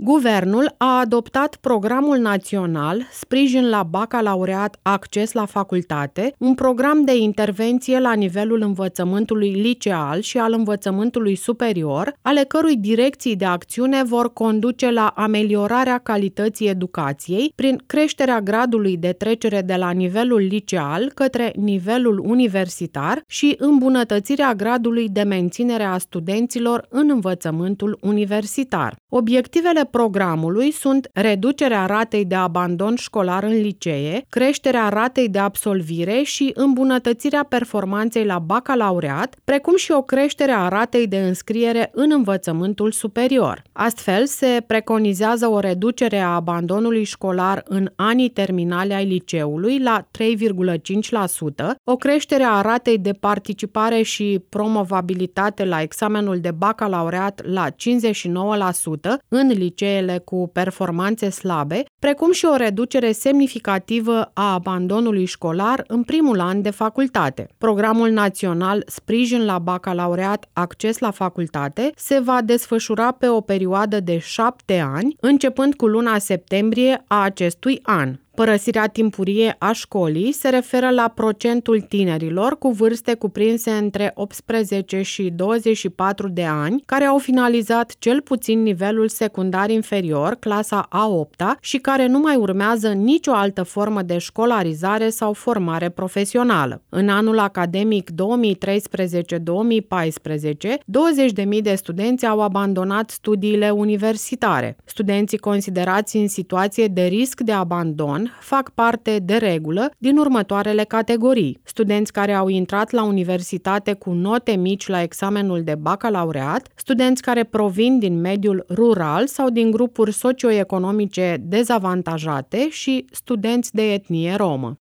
Guvernul a adoptat Programul Național Sprijin la Bacalaureat Acces la Facultate, un program de intervenție la nivelul învățământului liceal și al învățământului superior, ale cărui direcții de acțiune vor conduce la ameliorarea calității educației prin creșterea gradului de trecere de la nivelul liceal către nivelul universitar și îmbunătățirea gradului de menținere a studenților în învățământul universitar. Obiectivele programului sunt reducerea ratei de abandon școlar în licee, creșterea ratei de absolvire și îmbunătățirea performanței la bacalaureat, precum și o creștere a ratei de înscriere în învățământul superior. Astfel, se preconizează o reducere a abandonului școlar în anii terminali ai liceului la 3,5%, o creștere a ratei de participare și promovabilitate la examenul de bacalaureat la 59% în liceele cu performanțe slabe, precum și o reducere semnificativă a abandonului școlar în primul an de facultate. Programul Național Sprijin la Bacalaureat Acces la Facultate se va desfășura pe o perioadă de 7 ani, începând cu luna septembrie a acestui an. Părăsirea timpurie a școlii se referă la procentul tinerilor cu vârste cuprinse între 18 și 24 de ani, care au finalizat cel puțin nivelul secundar inferior, clasa a 8-a, și care nu mai urmează nicio altă formă de școlarizare sau formare profesională. În anul academic 2013-2014, 20.000 de studenți au abandonat studiile universitare. Studenții considerați în situație de risc de abandon fac parte de regulă din următoarele categorii: studenți care au intrat la universitate cu note mici la examenul de bacalaureat, studenți care provin din mediul rural sau din grupuri socioeconomice dezavantajate și studenți de etnie romă.